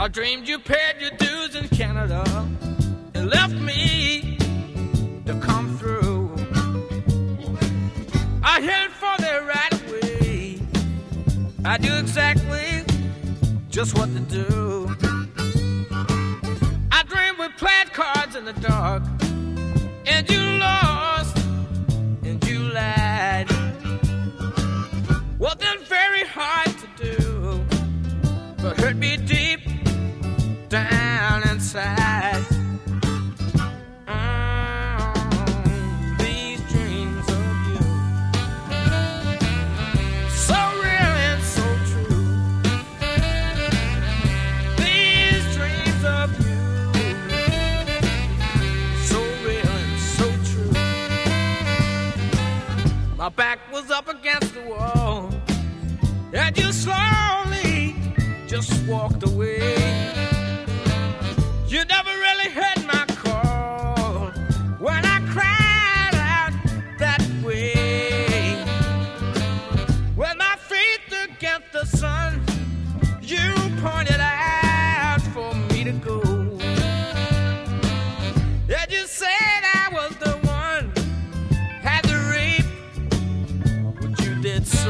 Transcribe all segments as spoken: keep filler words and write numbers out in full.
I dreamed you paid your dues in Canada and left me to come through. I headed for the right way. I knew exactly just what to do. I dreamed we played cards in the dark, and you lost, and you lied. Wasn't very hard to do, but hurt me deep down inside. Mm, these dreams of you, so real and so true. These dreams of you, so real and so true. My back was up against the wall, and you slowly just walked away. You never really heard my call when I cried out that way. With my feet against the sun, you pointed out for me to go. And you said I was the one, had to rape, but you did so.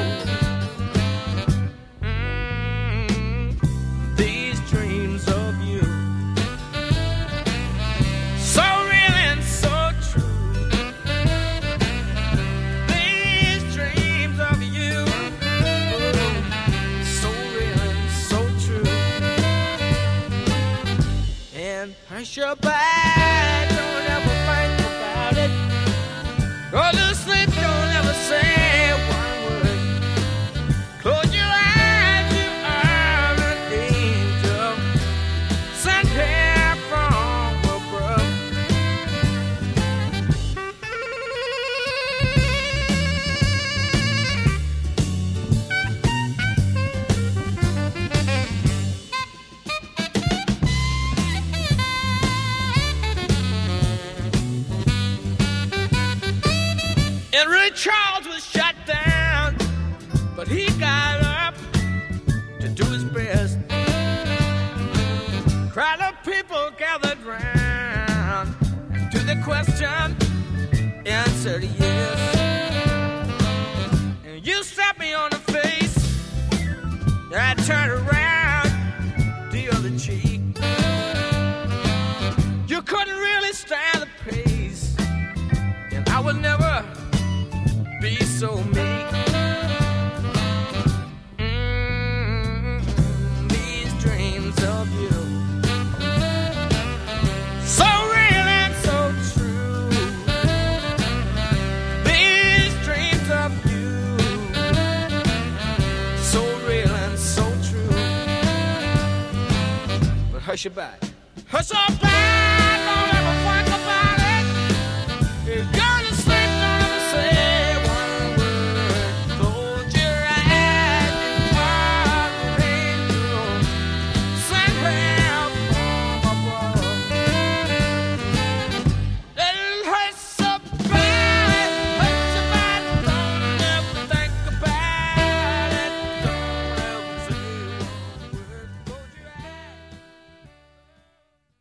Hush your bad, don't ever think about it. Go to sleep, don't ever say one word. Close your eyes, you are an angel sent here from above. And Ray Charles was shot down, but he got up to do his best. Crowd of people gathered round, and to the question, answered yes. And you slapped me on the face, and I turned around the other cheek. You couldn't really stand the pace, and I would never be so meek. Mm, these dreams of you, so real and so true. These dreams of you, so real and so true. But hush your back, hush your back.